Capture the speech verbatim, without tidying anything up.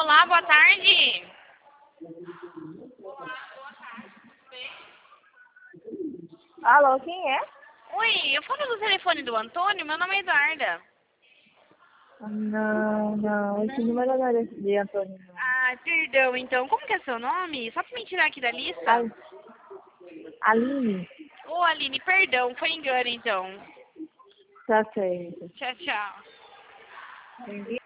Olá, boa tarde. Alô, quem é? Oi, eu falo do telefone do Antônio, meu nome é Eduarda. Não, não, esse número não é desse de Antônio, não. Ah, perdão, então. Como que é seu nome? Só pra me tirar aqui da lista. A- Aline? Ô, Aline, perdão, foi engano, então. Tá certo. Tchau, tchau. Entendi.